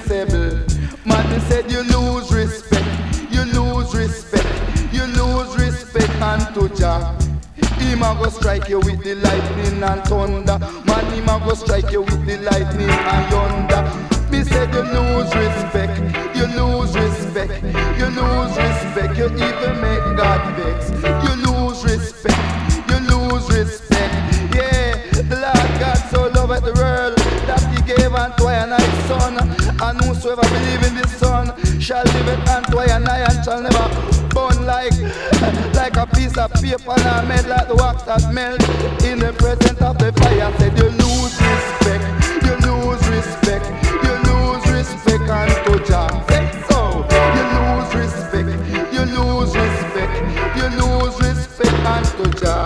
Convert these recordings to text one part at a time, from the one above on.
principle. Man, he said you lose respect, you lose respect, you lose respect unto Jah. Him a go strike you with the lightning and thunder. Man, him a go strike you with the lightning and yonder. Me said you lose respect, you lose respect, you lose respect. You even make God vex. You lose respect, you lose respect. Yeah, the Lord God so loved the world that He gave unto I and I His Son. And whosoever believe in the Son shall live it unto I and I, and shall never burn like a piece of paper, and made like the wax that melt in the presence of the fire. Said you lose respect, you lose respect, you lose respect unto Jah. Say so. You lose respect, you lose respect, you lose respect unto Jah.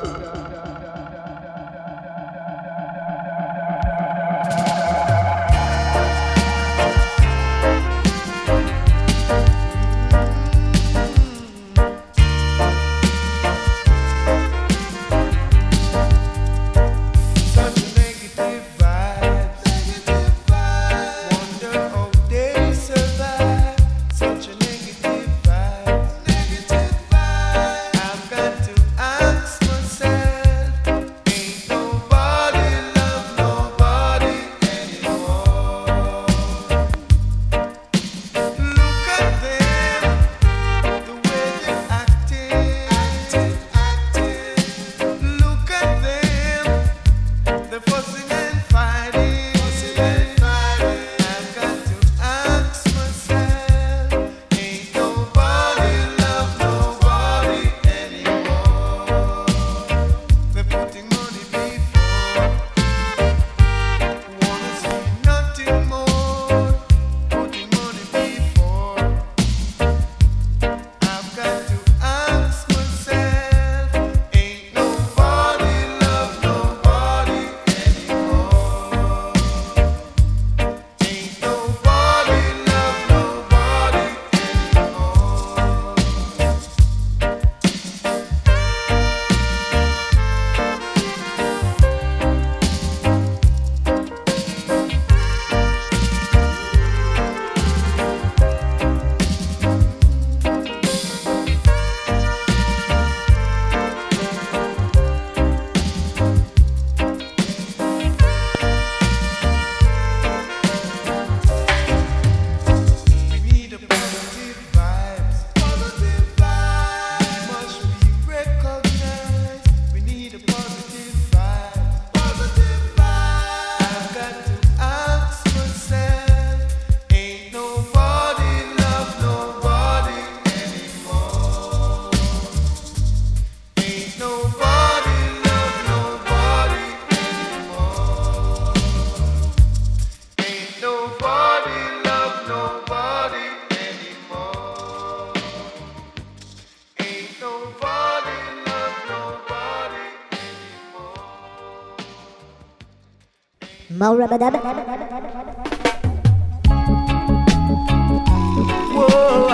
Whoa,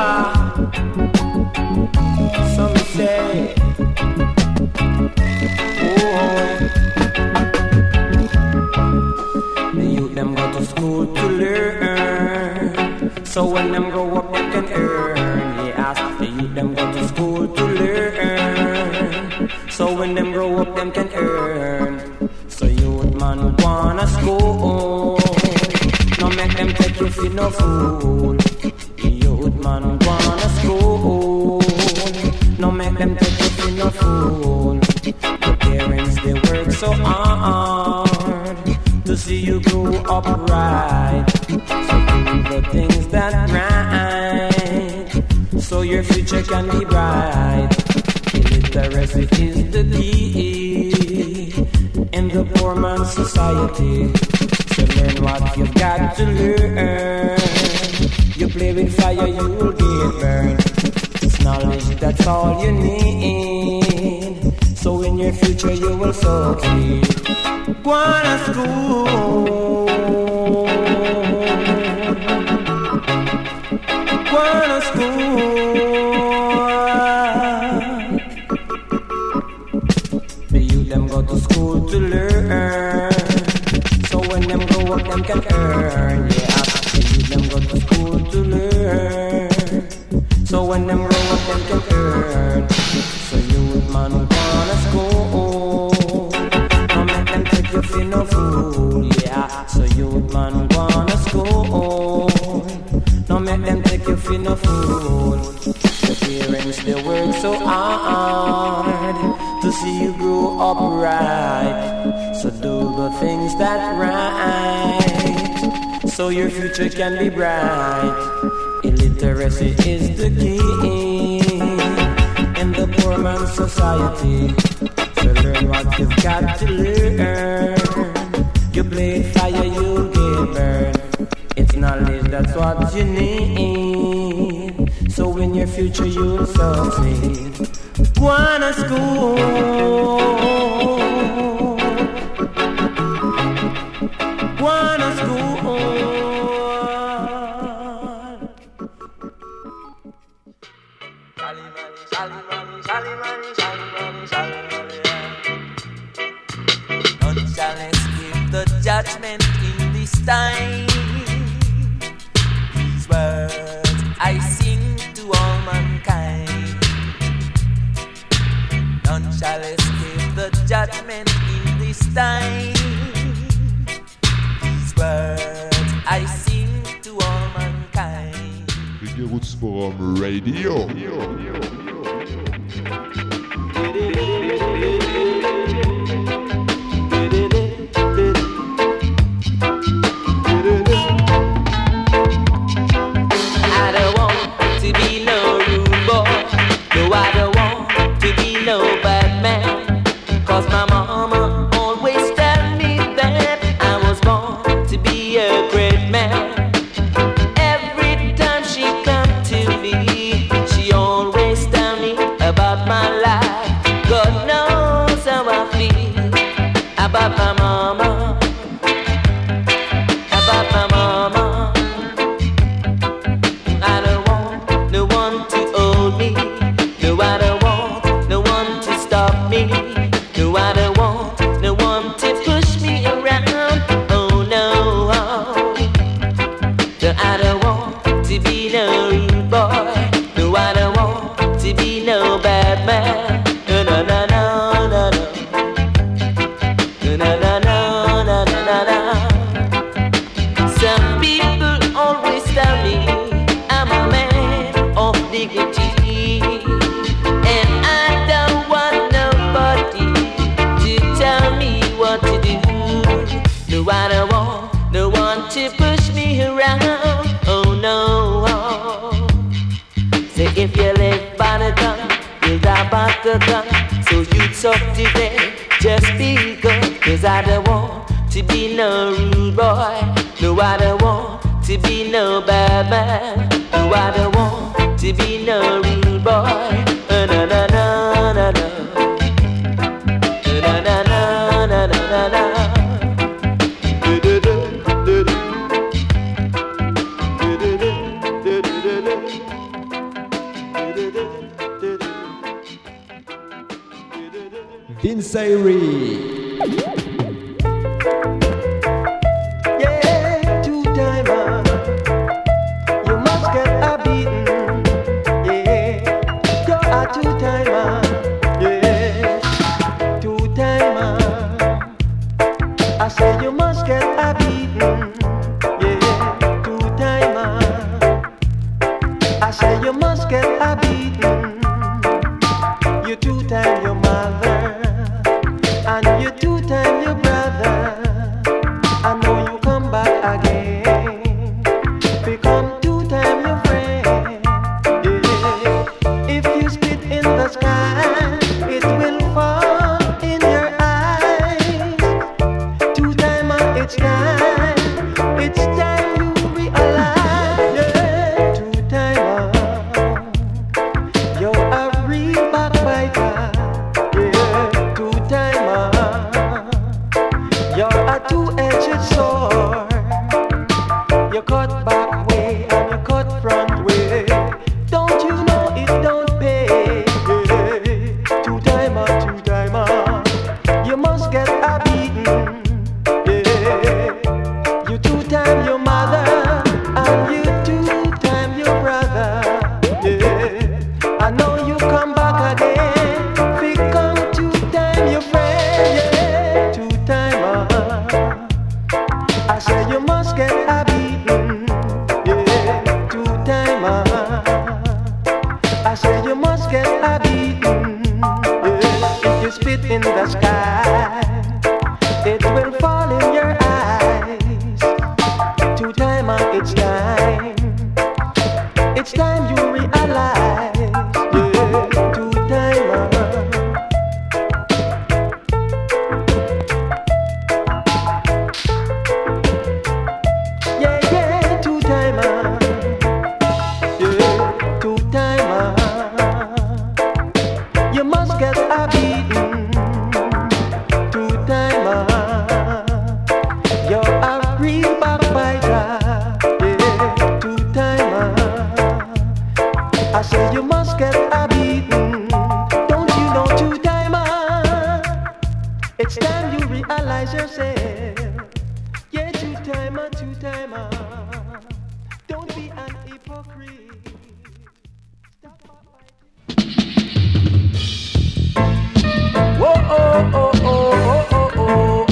some say, the youth them go to school to learn, so when them grow up they can earn. Yes, the youth them go to school to learn, so when them grow up them can earn. So youth man wanna school, no make them take you for no fool. Youth man wanna school, no make them take you for no fool. Your parents they work so hard to see you grow up right. So do the things that right, so your future can be bright. Illiteracy is the key in the poor man's society. So learn what you've got to learn. You play with fire, you will get burned. It's knowledge, that's all you need. So in your future you will succeed. Go to school, go to school. The youth them go to school to learn, so when them grow up them can earn. Yeah, So when them grow up, them can earn. So youth man wanna school. Don't make them take you for no fool, yeah. So youth man wanna school. Don't make them take you for no fool. The parents, they work so hard to see you grow up right. So do the things that right, so your future can be bright. Illiteracy is the key in the poor man's society. So learn what you've got to learn. You play fire, you'll get burned. It's knowledge, that's what you need. So in your future you'll succeed. Wanna school. Wanna school. None shall escape the judgment in this time. These words I sing to all mankind. None shall escape the judgment in this time. These words I sing to all mankind. Reggae Roots Forum Radio. Cause my mama always tell me that I was born to be a great man. Every time she come to me, she always tell me about my life. God knows how I feel about my mama, about my mama. I don't want no one to hold me. No, I don't want no one to stop me. No, I don't want no one to push me around. Oh no, no, I don't want to be no rude boy. No, I don't want to be no bad man. No, no, no, no, no, no. No, no, no, no, no, no, no. Some people always tell me I'm a man of dignity, and I don't want nobody to tell me what to do. No, I don't want no one to push me around. Oh no. Say if you live by the gun, you'll die by the gun. So you talk today, just be good. Cause I don't want to be no rude boy. No, I don't want to be no bad man. No, I don't want to be no rude boy. No, no, no, no, no, no. Na na na na na na na. Vince Ayre. Yeah, two-timer, you must get a beating. Yeah, you're a two-timer. Yeah, two-timer, I say you must get a beating. Yeah, two-timer, I say you must get a beating. You two-time your mother, and you two-time your brother. I know you come back again, become two-time your friend. Yeah. If you spit in the sky, it will fall in your eyes. Two-timer, it's time you realize. Yeah. Two-timer, you're a real backbiter. Yeah. Two-timer, you're a two-edged sword. You cut back way and you cut front way. Don't you know it don't pay? Yeah. Two-timer, you must get a beating. Yeah. You two-time your mother and you two-time your brother. Yeah. in the sky, it will fall in your eyes. Two-timer, it's time. It's time you realize. Yeah, two-timer. Yeah, two-timer. Yeah, two-timer. You must get a beating. Two-timer. You're a real backbiter. Yeah, two-timer. I say you must get a beating. Don't you know, two-timer? It's time you realize yourself. Yeah, two-timer, two-timer. Don't be an hypocrite. Stop fighting. Whoa, oh, oh, oh, oh, oh, oh.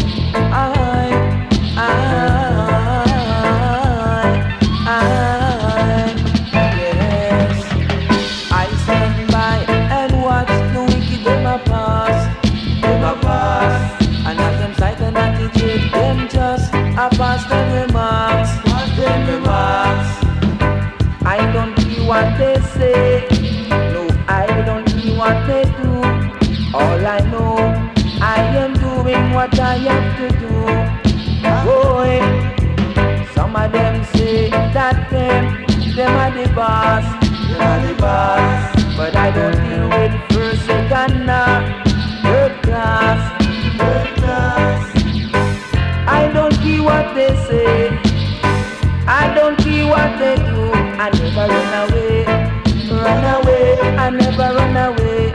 Yes. I stand by and watch the wicked them a pass. And at them sight and attitude, them just a pass them remarks. I don't care what they say. No, I don't care what they do. All I know, I am doing what I have to do. Boy, some of them say that them are the boss. But I don't deal with first, second, third class. I don't care what they say. I don't care what they do. I never run away. I never run away.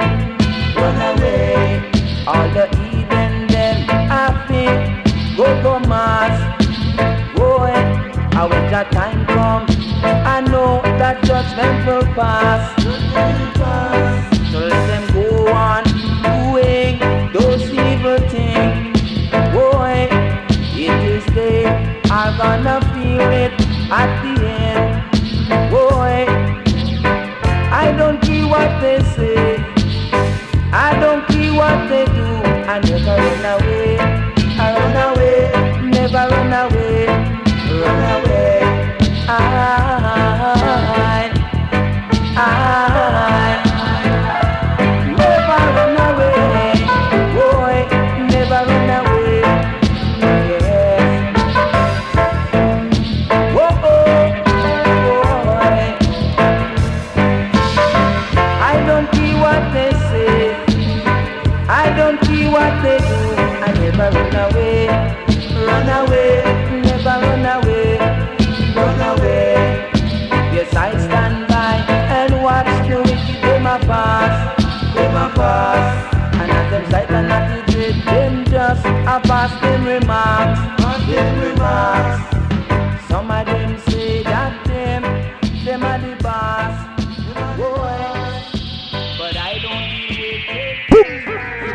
All the heathen them happy, go mass. Boy, when that time come, I know that judgment will pass. So let them go on doing those evil things. Boy, it is they are gonna feel it at the end. Boy, I don't care what they say. I don't care what they do. I never run away. I run away. Never run away. I never run away. Boy, never run away. Yes. Whoa, boy. I don't care what they say. I don't care what they do. I never run away. Never run away. Yes, I stand by and watch the wicked them a pass. And at them sight and attitude, them just a pass them remarks. Some of them say that them are the boss. Boy, but I don't deal with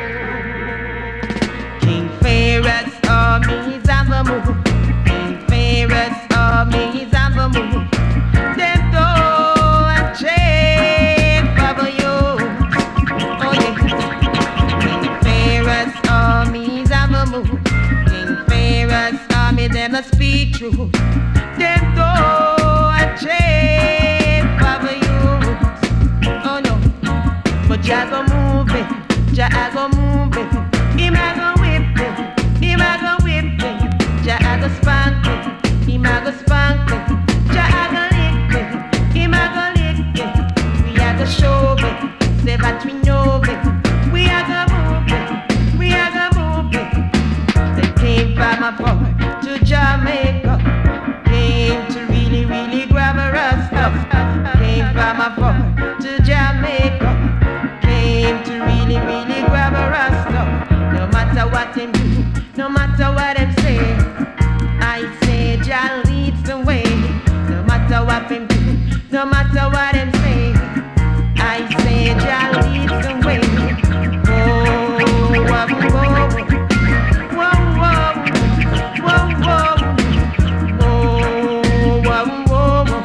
it. King Pharaoh's armies on the move. King Pharaoh's armies on the move. Them throw a chain for you. Oh yeah. King Pharaoh's armies on the move. King Pharaoh's army them a speak true. Them throw a chain for you. Oh no. But Jah go moving. Jah go moving. Him a go whipping. Him a go whipping. Jah a go spanking. Him a go spanking. Jah a go licking. Him a go licking. We a go showing. Say that we know it. We a go moving. We a go moving. They came from abroad to Jamaica. Came to really, really grab our stuff. Came from abroad to Jamaica. Came to really, really grab our stuff. No matter what them do, no matter what them say, I say Jah leads the way. No matter what them do, no matter what them say, I say Jah leads the way. Oh, whoa, whoa, whoa, whoa, whoa, whoa, whoa, whoa, whoa.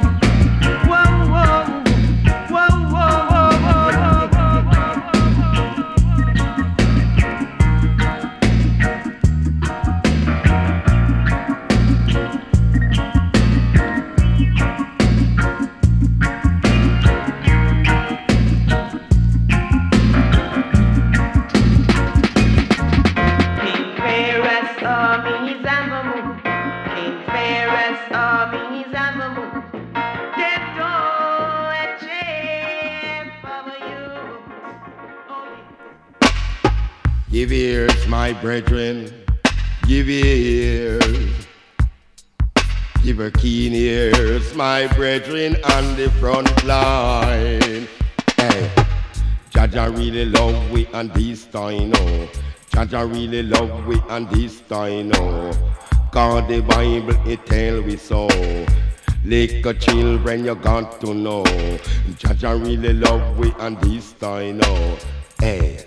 Give ears, my brethren, give ears. Give her keen ears, my brethren on the front line. Hey, Jaja really love we and this time, no. Jaja really love we and this time, no. Cause the Bible it tell we so. Little children you got to know. Jaja really love we and this time, no. Hey.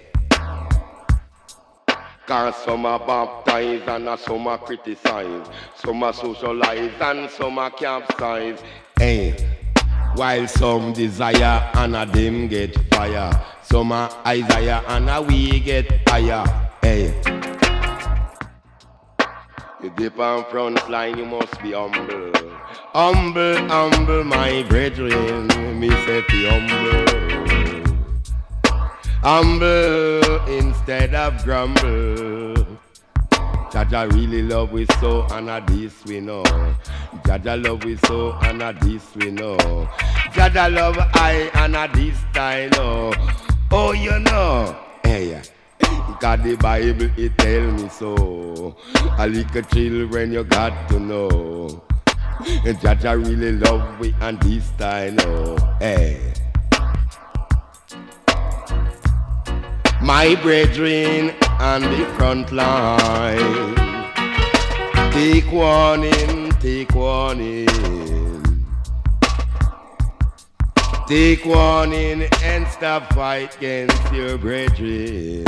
Cause some are baptized and some are criticized. Some are socialized and some are capsized. Hey, while some desire and a them get fire. Some are Isaiah and a we get fire. Hey, you dip on front line, you must be humble. Humble, humble, my brethren. Me say be humble. Humble instead of grumble. Jaja really love we so and a this we know. Jaja love we so and a this we know. Jaja love I and a this style oh. Oh you know. Hey, God the Bible it tell me so. A little children you got to know. Jaja really love we and this style oh. Hey. My brethren on the front line, take warning, take warning. Take warning and stop fight against your brethren.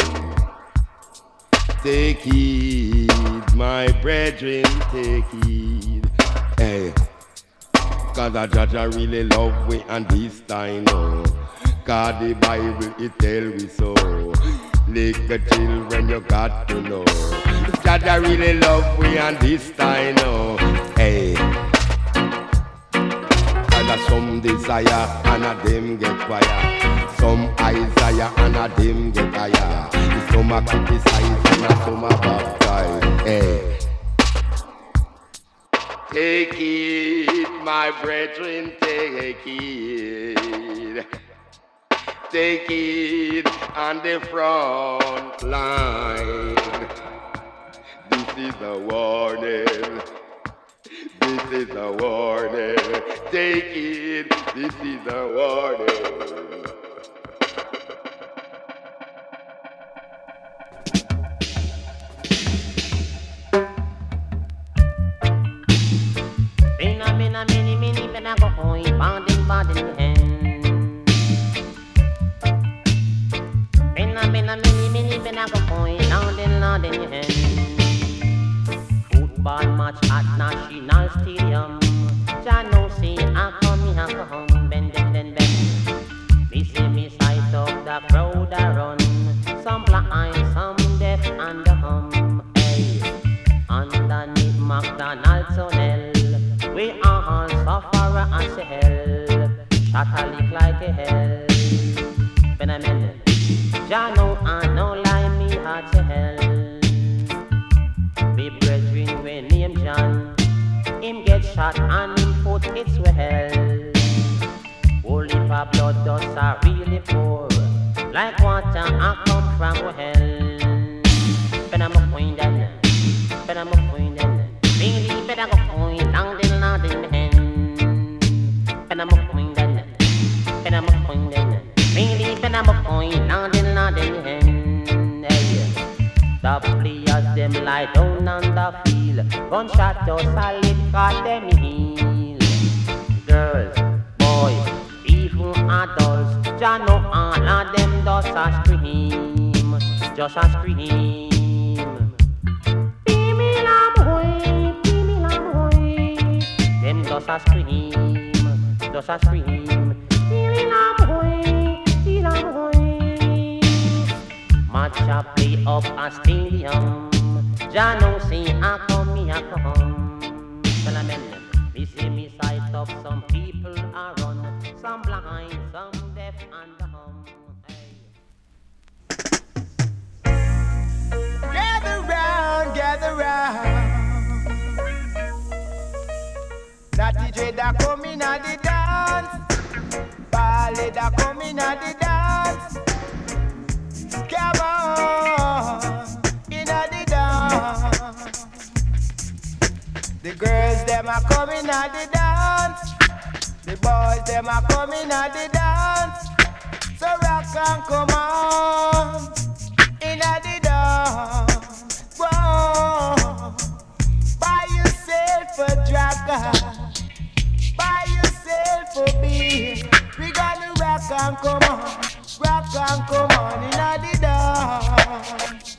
Take heed, my brethren, take heed. Hey, cause a Jaja really love we and this time no. God the Bible it tell we so. Little children you got to know. Jaja really love we and this time no. Hey, and a some desire and a them get fire. Some Isaiah and a them get higher. Some are criticized and a some are baptized. Hey, take it, my brethren, take it. Take it on the front line. This is a warning. This is a warning. Take it. This is a warning. Been go home, banding, hand. Been a go point, loud in your hand. Football match at National Stadium. Jah no see I come, bend. Me see me sight of the crowd a run. Some blind, some deaf and the hum. Hey, underneath McDonald's tunnel, we all suffer as a hell. Shot a lick like a hell. Been a minute. Jah know I know lie me heart to hell. Me brethren we name John. Him get shot and him foot it's we hell. Whole heap of blood does are really pour. Like water I come from we hell. But I'm a point then. But I'm a point then. Really better go point down in the hand. But I'm a point then. But I'm a point then. Really better go point down in the hand. The players them lie down on the field. Gunshot to solid got them heal. Girls, boys, even adults, Jah know all of them just a scream, just a scream. Pimi lam hoy, them just a scream, just a scream. Pimi lam hoy. Match a play up a stadium. Jah know see I come, me a come. Well I mean, me see me sight up. Some people are run, some blind, some deaf and dumb. Gather round. That DJ that come in at the dance, ballet that come in at the dance. Come on. a coming at the dance. The boys them a coming at the dance. So rock and come on in at the dance. Whoa. Buy yourself a dragger. Buy yourself a beer. We gonna rock and come on in a the dance.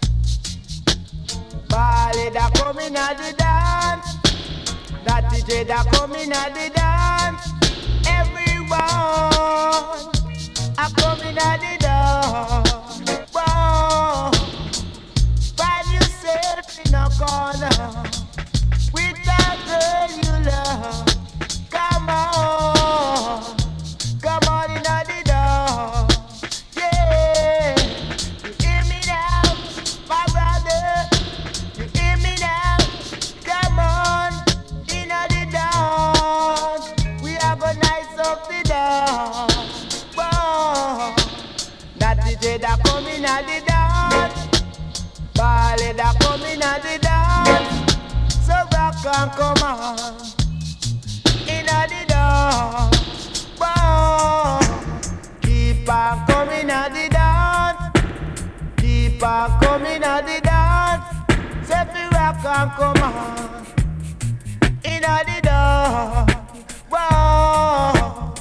Bally da coming at the dance. That DJ da coming at the dance. Everyone a coming at the dance. Whoa. Find yourself in a corner with a girl you love. Come on in the door. Yeah, you hear me now, my brother. You hear me now. Come on in the dance. We are gonna nice up the dance. Whoa, that DJ that coming at the dance. Ballet that coming at the dance. So rock and come on in the dance. Whoa. Keep on coming at the dance. Keep on coming at the dance. Say fi rock and come on in the dance. Whoa.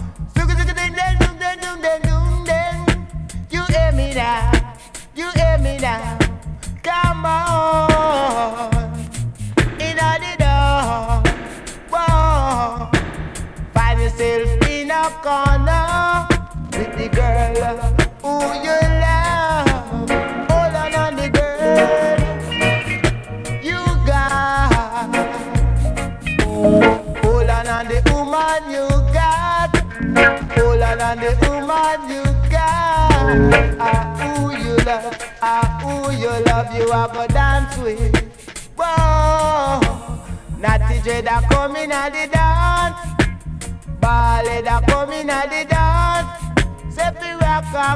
You hear me now? You hear me now? Come on in the dance. Whoa. Find yourself in a corner with the girl who you love. Hold on the girl you got. Hold on the woman you got. Hold on the woman you got. Who you love, who you love, you are go dance with. Whoa, Natty J da coming at the dance. Ballet da coming at the dance. Say fi rock and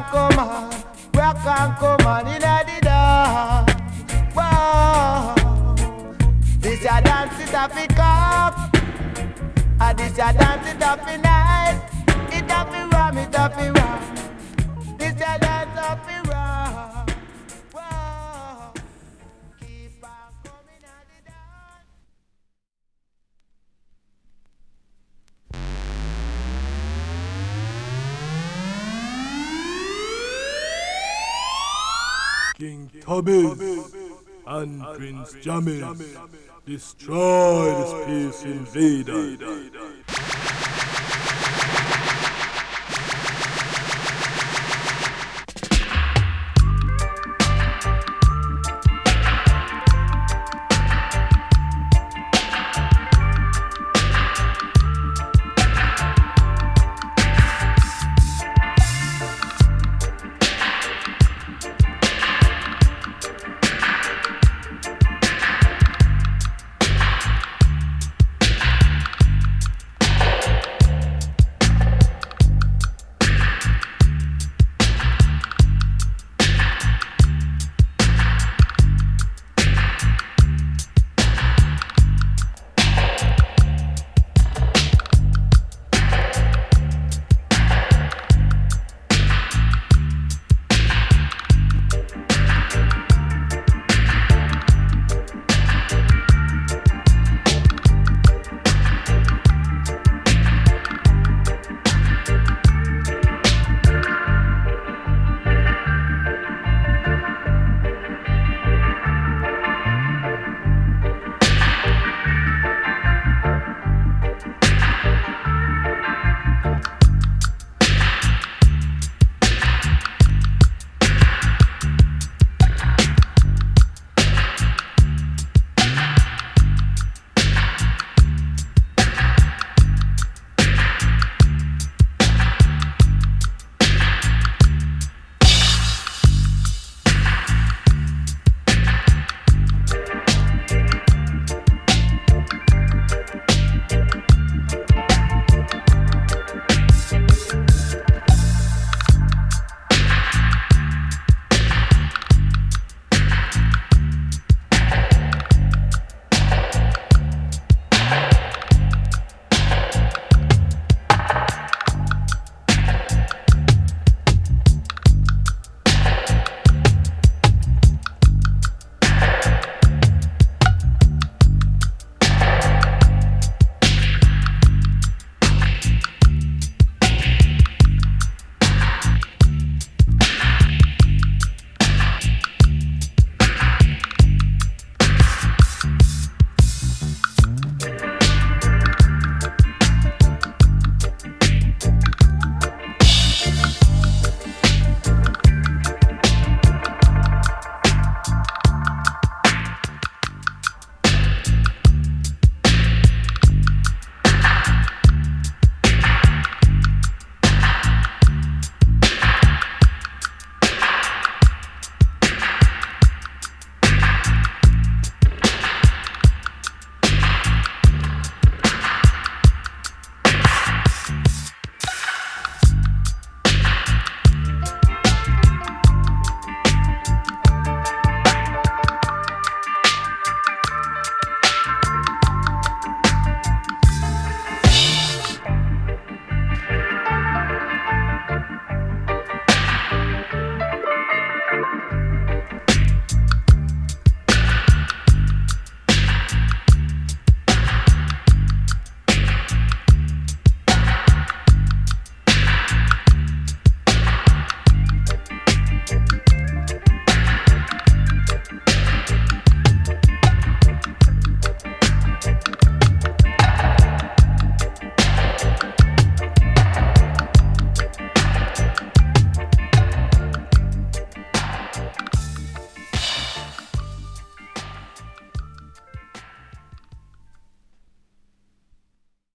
come on in the dance. Whoa, this a dance it a fi cock. This a dance it a fi nice. It a fi ram, it a fi ram. This a dance a fi ram. Whoa, keep on coming at the dance. King Tubbies and Prince Jammys destroy the Space Invaders.